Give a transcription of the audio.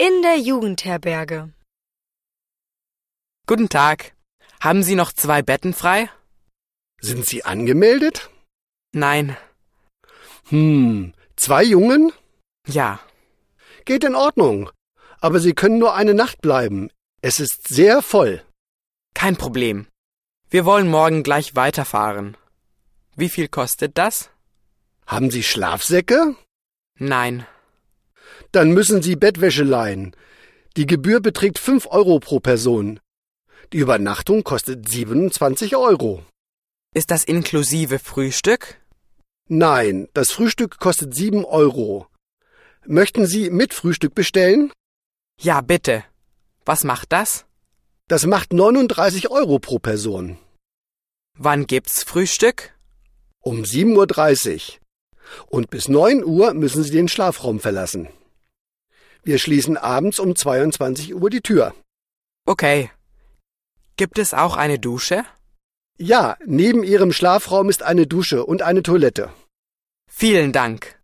in der Jugendherberge. Guten Tag. Haben Sie noch 2 Betten frei? Sind Sie angemeldet? Nein. 2 Jungen? Ja. Geht in Ordnung. Aber Sie können nur eine Nacht bleiben. Es ist sehr voll. Kein Problem. Wir wollen morgen gleich weiterfahren. Wie viel kostet das? Haben Sie Schlafsäcke? Nein. Dann müssen Sie Bettwäsche leihen. Die Gebühr beträgt 5 Euro pro Person. Die Übernachtung kostet 27 Euro. Ist das inklusive Frühstück? Nein, das Frühstück kostet 7 Euro. Möchten Sie mit Frühstück bestellen? Ja, bitte. Was macht das? Das macht 39 Euro pro Person. Wann gibt's Frühstück? Um 7:30 Uhr. Und bis 9 Uhr müssen Sie den Schlafraum verlassen. Wir schließen abends um 22 Uhr die Tür. Okay. Gibt es auch eine Dusche? Ja, neben Ihrem Schlafraum ist eine Dusche und eine Toilette. Vielen Dank.